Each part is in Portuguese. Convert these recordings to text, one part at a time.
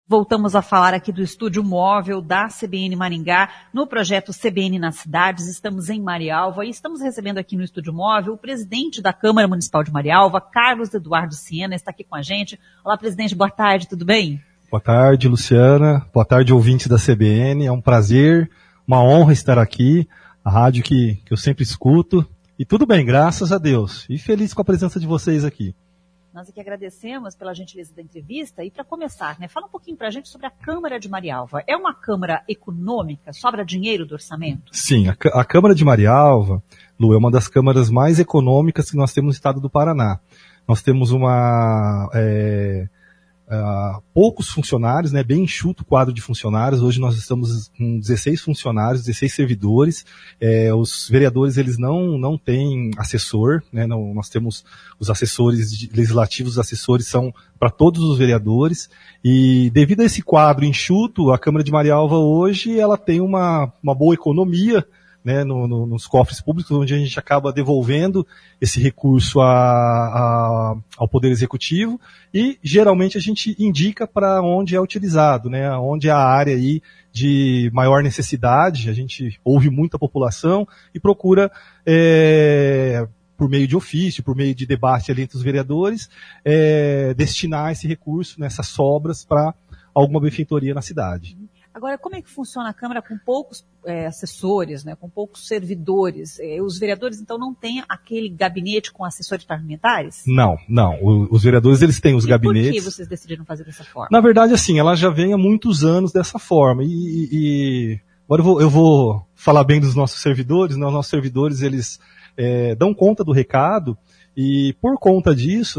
Voltamos a falar aqui do estúdio móvel da CBN Maringá, no projeto CBN nas Cidades. Estamos em Marialva e estamos recebendo aqui no estúdio móvel o presidente da Câmara Municipal de Marialva, Carlos Eduardo Siena, está aqui com a gente. Olá, presidente, boa tarde, tudo bem? Boa tarde, Luciana. Boa tarde, ouvintes da CBN. É um prazer, uma honra estar aqui, a rádio que eu sempre escuto. E tudo bem, graças a Deus. E feliz com a presença de vocês aqui. Nós aqui agradecemos pela gentileza da entrevista. E para começar, fala um pouquinho para a gente sobre a Câmara de Marialva. É uma Câmara econômica? Sobra dinheiro do orçamento? Sim, a Câmara de Marialva, Lu, é uma das câmaras mais econômicas que nós temos no estado do Paraná. Nós temos poucos funcionários, bem enxuto o quadro de funcionários. Hoje nós estamos com 16 funcionários, 16 servidores. Os vereadores, eles não têm assessor, nós temos os assessores legislativos, os assessores são para todos os vereadores. E devido a esse quadro enxuto, a Câmara de Marialva hoje ela tem uma boa economia, nos cofres públicos, onde a gente acaba devolvendo esse recurso ao Poder Executivo e geralmente a gente indica para onde é utilizado, onde é a área aí de maior necessidade. A gente ouve muito a população e procura, por meio de ofício, por meio de debate ali entre os vereadores, destinar esse recurso, nessas sobras, para alguma benfeitoria na cidade. Agora, como é que funciona a Câmara com poucos assessores, com poucos servidores? Os vereadores, então, não têm aquele gabinete com assessores parlamentares? Não. Os vereadores, eles têm os gabinetes. Por que vocês decidiram fazer dessa forma? Na verdade, assim, ela já vem há muitos anos dessa forma. Agora eu vou falar bem dos nossos servidores. Os nossos servidores, eles dão conta do recado. E por conta disso,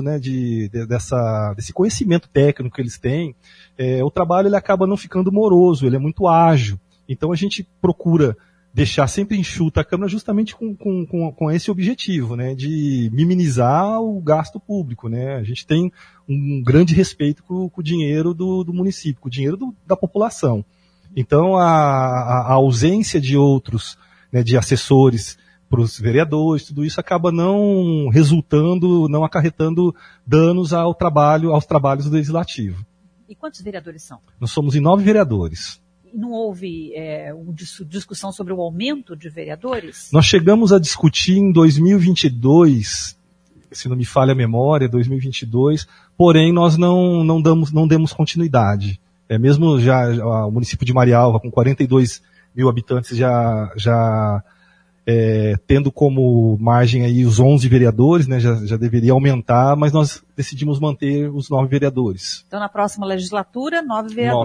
desse conhecimento técnico que eles têm, o trabalho ele acaba não ficando moroso, ele é muito ágil. Então a gente procura deixar sempre enxuta a Câmara justamente com esse objetivo, de minimizar o gasto público. A gente tem um grande respeito com o dinheiro do município, com o dinheiro da população. Então a ausência de outros, de assessores para os vereadores, tudo isso acaba não acarretando danos aos trabalhos do Legislativo. E quantos vereadores são? Nós somos em 9 vereadores. E não houve discussão sobre o aumento de vereadores? Nós chegamos a discutir em 2022, se não me falha a memória, 2022, porém nós não demos continuidade. Mesmo já o município de Marialva, com 42 mil habitantes, já tendo como margem aí os 11 vereadores, já deveria aumentar, mas nós decidimos manter os 9 vereadores. Então, na próxima legislatura, 9 vereadores.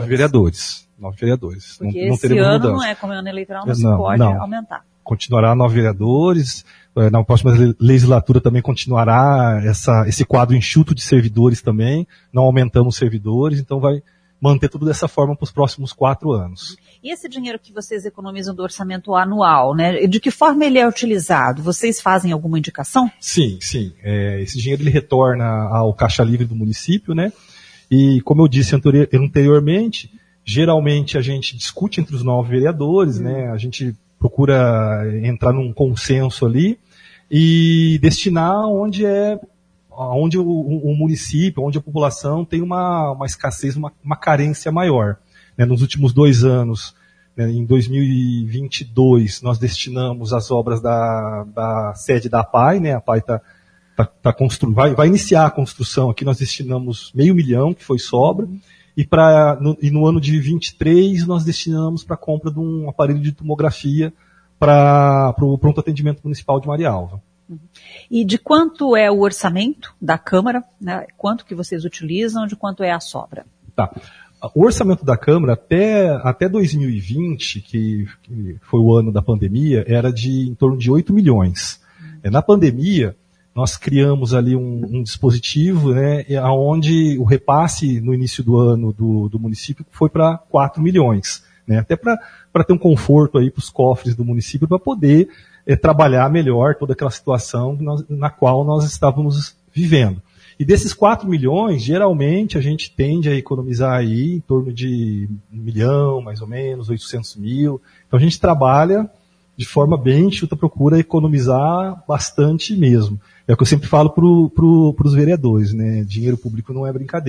9 vereadores. Porque não esse ano mudança. não é como ano eleitoral, não se pode aumentar. Continuará 9 vereadores. Na próxima legislatura também continuará esse quadro enxuto de servidores também. Não aumentamos servidores, então vai manter tudo dessa forma para os próximos 4 anos. E esse dinheiro que vocês economizam do orçamento anual, de que forma ele é utilizado? Vocês fazem alguma indicação? Sim. Esse dinheiro ele retorna ao caixa livre do município, E como eu disse anteriormente, geralmente a gente discute entre os 9 vereadores, A gente procura entrar num consenso ali e destinar onde o município, onde a população tem uma escassez, uma carência maior. Nos últimos 2 anos, em 2022, nós destinamos as obras da sede da APAI, a APAI vai iniciar a construção aqui, nós destinamos R$500 mil, que foi sobra, e no ano de 2023 nós destinamos para a compra de um aparelho de tomografia para o pronto atendimento municipal de Marialva. E de quanto é o orçamento da Câmara? Quanto que vocês utilizam? De quanto é a sobra? Tá. O orçamento da Câmara até 2020, que foi o ano da pandemia, era em torno de 8 milhões. Na pandemia, nós criamos ali um dispositivo, onde o repasse no início do ano do município foi para 4 milhões. Até para ter um conforto aí para os cofres do município, para poder trabalhar melhor toda aquela situação na qual nós estávamos vivendo. E desses 4 milhões, geralmente a gente tende a economizar aí em torno de 1 milhão, mais ou menos, 800 mil. Então a gente trabalha de forma bem enxuta, procura economizar bastante mesmo. É o que eu sempre falo para os vereadores, Dinheiro público não é brincadeira.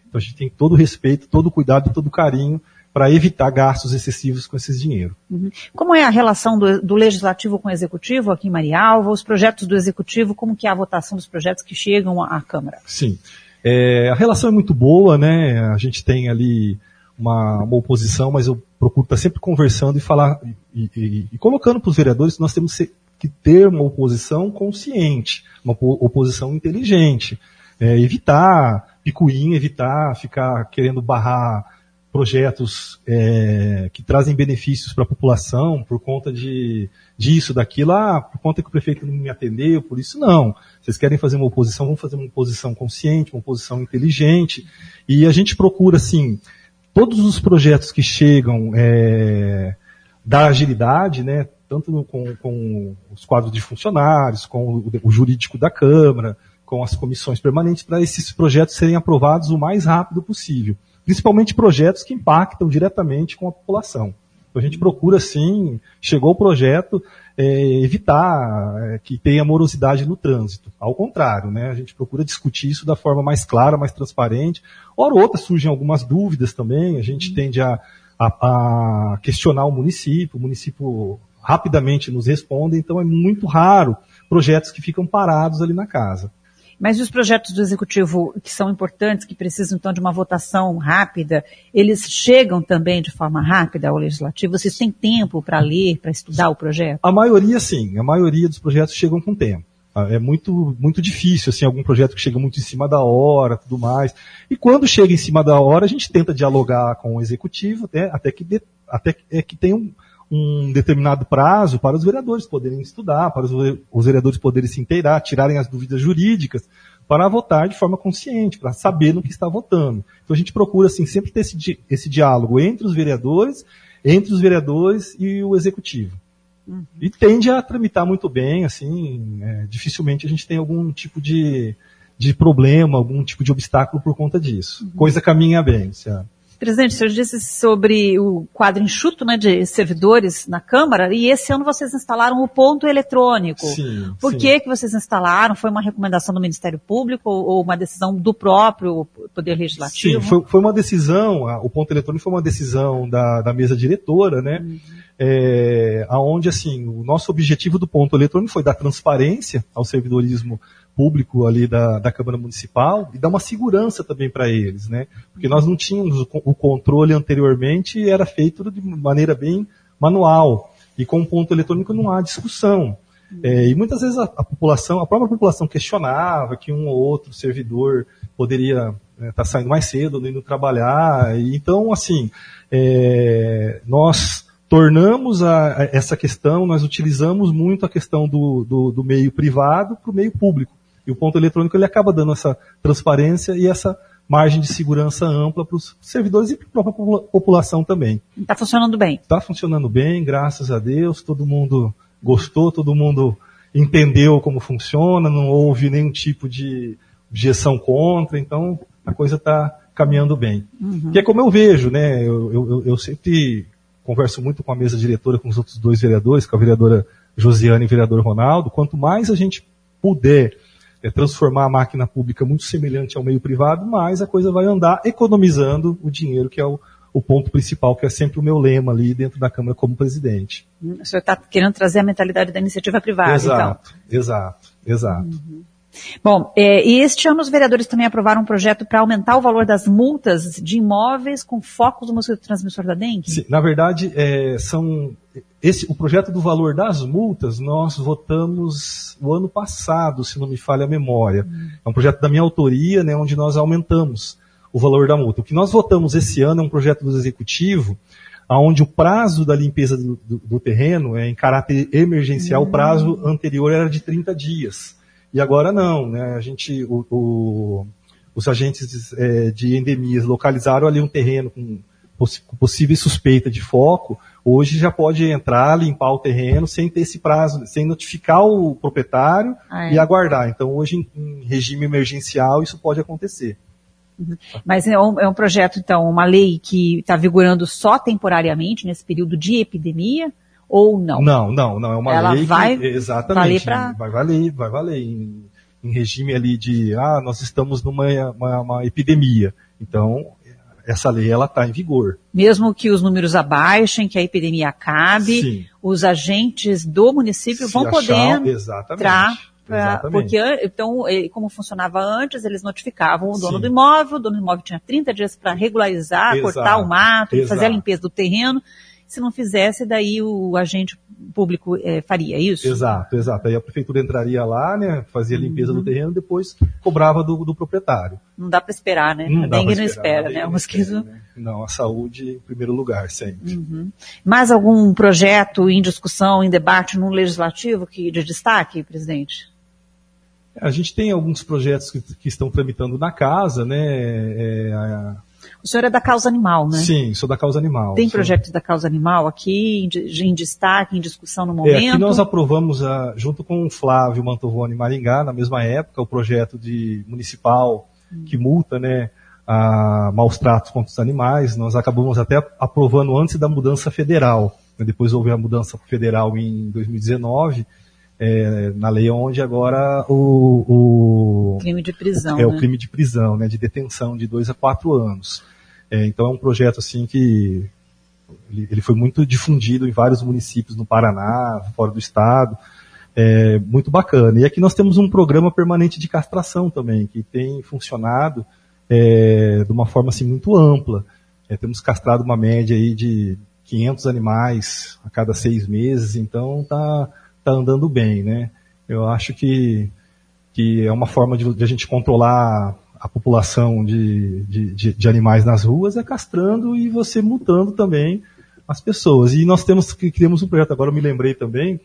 Então a gente tem todo o respeito, todo o cuidado, todo o carinho para evitar gastos excessivos com esse dinheiro. Como é a relação do Legislativo com o Executivo aqui em Marialva? Os projetos do Executivo, como que é a votação dos projetos que chegam à Câmara? Sim. A relação é muito boa, né? A gente tem ali uma oposição, mas eu procuro estar sempre conversando e falar e colocando para os vereadores que nós temos que ter uma oposição consciente, uma oposição inteligente. Evitar picuinha, evitar ficar querendo barrar projetos que trazem benefícios para a população por conta disso, daquilo, por conta que o prefeito não me atendeu, por isso não. Vocês querem fazer uma oposição, vamos fazer uma oposição consciente, uma oposição inteligente, e a gente procura, assim, todos os projetos que chegam da agilidade, né, tanto com os quadros de funcionários, com o jurídico da Câmara, com as comissões permanentes, para esses projetos serem aprovados o mais rápido possível. Principalmente projetos que impactam diretamente com a população. Então a gente procura, sim, chegou o projeto, evitar que tenha morosidade no trânsito. Ao contrário, né, a gente procura discutir isso da forma mais clara, mais transparente. Hora ou outra surgem algumas dúvidas também, a gente tende a questionar o município rapidamente nos responde, então é muito raro projetos que ficam parados ali na casa. Mas os projetos do Executivo que são importantes, que precisam então de uma votação rápida, eles chegam também de forma rápida ao Legislativo? Vocês têm tempo para ler, para estudar o projeto? A maioria sim, a maioria dos projetos chegam com tempo. É muito, muito difícil, assim, algum projeto que chega muito em cima da hora, tudo mais. E quando chega em cima da hora, a gente tenta dialogar com o Executivo, né, até que tenha um determinado prazo para os vereadores poderem estudar, para os vereadores poderem se inteirar, tirarem as dúvidas jurídicas, para votar de forma consciente, para saber no que está votando. Então a gente procura, assim, sempre ter esse diálogo entre os vereadores e o Executivo. E tende a tramitar muito bem, assim, dificilmente a gente tem algum tipo de problema, algum tipo de obstáculo por conta disso. Coisa caminha bem, Luciano. Presidente, o senhor disse sobre o quadro enxuto, né, de servidores na Câmara, e esse ano vocês instalaram o ponto eletrônico. Sim, Por que vocês instalaram? Foi uma recomendação do Ministério Público ou uma decisão do próprio Poder Legislativo? Sim, foi uma decisão, o ponto eletrônico foi uma decisão da mesa diretora, né, aonde, assim, o nosso objetivo do ponto eletrônico foi dar transparência ao servidorismo público ali da Câmara Municipal e dar uma segurança também para eles, né? Porque nós não tínhamos o controle anteriormente e era feito de maneira bem manual. E com o ponto eletrônico não há discussão. E muitas vezes a própria população questionava que um ou outro servidor poderia estar saindo mais cedo, não indo trabalhar. E, então, assim, nós tornamos essa questão, nós utilizamos muito a questão do meio privado para o meio público. E o ponto eletrônico ele acaba dando essa transparência e essa margem de segurança ampla para os servidores e para a própria população também. Está funcionando bem? Está funcionando bem, graças a Deus. Todo mundo gostou, todo mundo entendeu como funciona, não houve nenhum tipo de objeção contra, então a coisa está caminhando bem. Que é como eu vejo, né? Eu sempre converso muito com a mesa diretora, com os outros dois vereadores, com a vereadora Josiane e o vereador Ronaldo. Quanto mais a gente puder transformar a máquina pública muito semelhante ao meio privado, mais a coisa vai andar economizando o dinheiro, que é o ponto principal, que é sempre o meu lema ali dentro da Câmara como presidente. O senhor está querendo trazer a mentalidade da iniciativa privada, exato, então? Exato. Bom, e este ano os vereadores também aprovaram um projeto para aumentar o valor das multas de imóveis com foco do mosquito transmissor da dengue? Sim, na verdade, o projeto do valor das multas nós votamos o ano passado, se não me falha a memória. É um projeto da minha autoria, né, onde nós aumentamos o valor da multa. O que nós votamos esse ano é um projeto do Executivo, onde o prazo da limpeza do terreno em caráter emergencial, o prazo anterior era de 30 dias. E agora não, né? Os agentes de endemias localizaram ali um terreno com possível suspeita de foco. Hoje já pode entrar, limpar o terreno sem ter esse prazo, sem notificar o proprietário e aguardar. Então hoje em regime emergencial isso pode acontecer. Mas é um projeto, então, uma lei que está vigorando só temporariamente nesse período de epidemia? Ou não? Não, é uma lei que exatamente, vai valer em regime ali de, nós estamos numa epidemia. Então, essa lei ela está em vigor. Mesmo que os números abaixem, que a epidemia acabe, sim, os agentes do município vão poder entrar. Porque, então, como funcionava antes, eles notificavam o dono do imóvel tinha 30 dias para regularizar, cortar o mato, fazer a limpeza do terreno. Se não fizesse, daí o agente público faria isso? Exato. Aí a prefeitura entraria lá, né, fazia a limpeza do terreno, depois cobrava do proprietário. Não dá para esperar, né? A dengue não espera, né? O mosquito... Não, a saúde em primeiro lugar, sempre. Mais algum projeto em discussão, em debate no legislativo de destaque, presidente? A gente tem alguns projetos que estão tramitando na casa, né? O senhor é da causa animal, né? Sim, sou da causa animal. Tem projetos da causa animal aqui em destaque, em discussão no momento? Aqui nós aprovamos, junto com o Flávio Mantovani Maringá, na mesma época, o projeto municipal que multa, né, maus tratos contra os animais. Nós acabamos até aprovando antes da mudança federal. Depois houve a mudança federal em 2019, na lei onde agora o crime de prisão, o crime de prisão, né, de detenção de 2 a 4 anos. Então é um projeto assim que ele foi muito difundido em vários municípios no Paraná, fora do estado, muito bacana. E aqui nós temos um programa permanente de castração também, que tem funcionado de uma forma assim muito ampla. Temos castrado uma média aí de 500 animais a cada 6 meses, então tá andando bem, né? Eu acho que é uma forma de a gente controlar a população de animais nas ruas, castrando e você multando também as pessoas. E nós criamos um projeto, agora eu me lembrei também,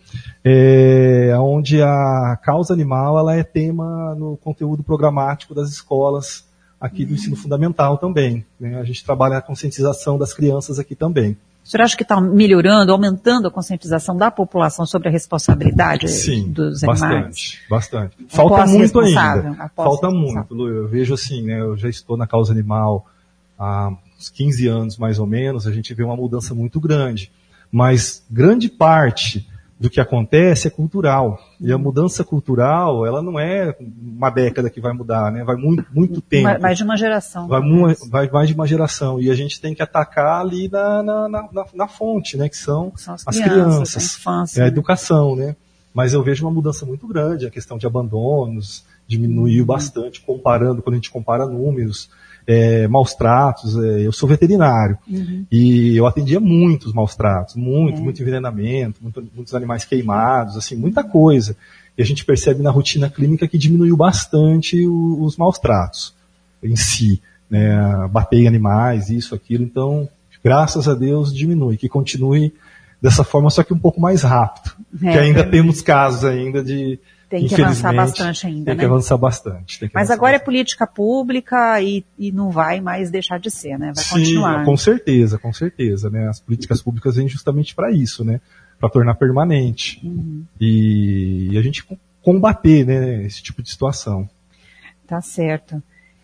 onde a causa animal ela é tema no conteúdo programático das escolas aqui do ensino fundamental também, né? A gente trabalha a conscientização das crianças aqui também. O senhor acha que está melhorando, aumentando a conscientização da população sobre a responsabilidade dos animais? Bastante. Falta muito ainda. Falta muito, Lu. Eu vejo assim, né, eu já estou na causa animal há uns 15 anos mais ou menos, a gente vê uma mudança muito grande. Mas grande parte do que acontece é cultural. E a mudança cultural, ela não é uma década que vai mudar, né? Vai muito tempo. Mais de uma geração. Vai mais de uma geração. E a gente tem que atacar ali na fonte, né? Que são as crianças, a infância, a educação, né? Mas eu vejo uma mudança muito grande. A questão de abandonos diminuiu bastante, quando a gente compara números. Maus tratos, eu sou veterinário e eu atendia muitos maus tratos, muito envenenamento, muitos animais queimados, assim, muita coisa. E a gente percebe na rotina clínica que diminuiu bastante os maus tratos em si, né? Bater em animais, isso, aquilo, então, graças a Deus diminui, que continue dessa forma, só que um pouco mais rápido, que ainda temos casos ainda de... Tem que avançar bastante ainda, Tem que avançar bastante. Mas agora é política pública e não vai mais deixar de ser, né? Vai continuar. Sim, com certeza, né? As políticas públicas vêm justamente para isso, né? Para tornar permanente. E a gente combater, né, esse tipo de situação. Tá certo.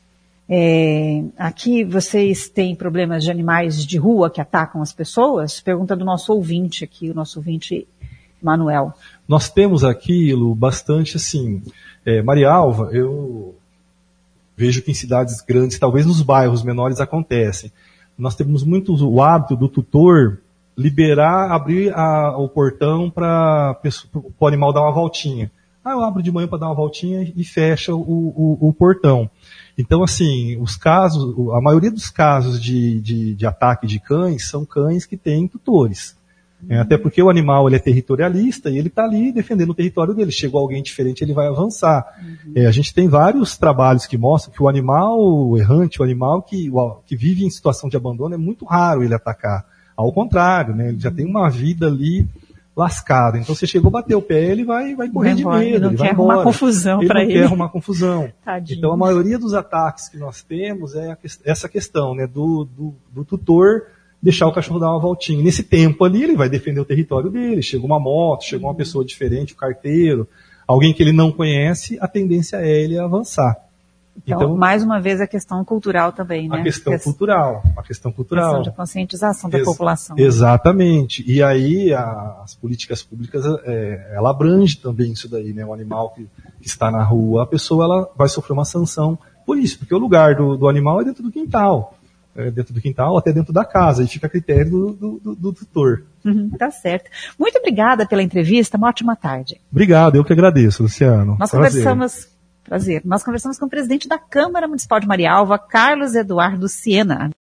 Aqui vocês têm problemas de animais de rua que atacam as pessoas? Pergunta do nosso ouvinte aqui, o nosso ouvinte Manuel. Nós temos aquilo bastante assim, Marialva, eu vejo que em cidades grandes, talvez nos bairros menores acontecem. Nós temos muito o hábito do tutor abrir o portão para o animal dar uma voltinha. Eu abro de manhã para dar uma voltinha e fecha o portão. Então, assim, a maioria dos casos de ataque de cães são cães que têm tutores. Até porque o animal ele é territorialista e ele está ali defendendo o território dele. Chegou alguém diferente, ele vai avançar. A gente tem vários trabalhos que mostram que o animal errante, o animal que vive em situação de abandono, é muito raro ele atacar. Ao contrário, né, ele já tem uma vida ali lascada. Então, você chegou, bateu o pé, ele vai correr de medo. Ele não quer arrumar confusão para ele. Ele não quer arrumar confusão. Tadinho. Então, a maioria dos ataques que nós temos é essa questão, né, do tutor deixar o cachorro dar uma voltinha. Nesse tempo ali, ele vai defender o território dele. Chega uma moto, chega uma pessoa diferente, o carteiro, alguém que ele não conhece, a tendência é ele avançar. Então, mais uma vez, a questão cultural também, né? A questão cultural. A questão questão de conscientização da população. Exatamente. E aí, as políticas públicas, ela abrange também isso daí, né? O animal que está na rua, a pessoa ela vai sofrer uma sanção por isso, porque o lugar do animal é dentro do quintal. Dentro do quintal, até dentro da casa, e fica a critério do tutor. Tá certo. Muito obrigada pela entrevista, uma ótima tarde. Obrigado, eu que agradeço, Luciano. Nós conversamos com o presidente da Câmara Municipal de Marialva, Carlos Eduardo Siena.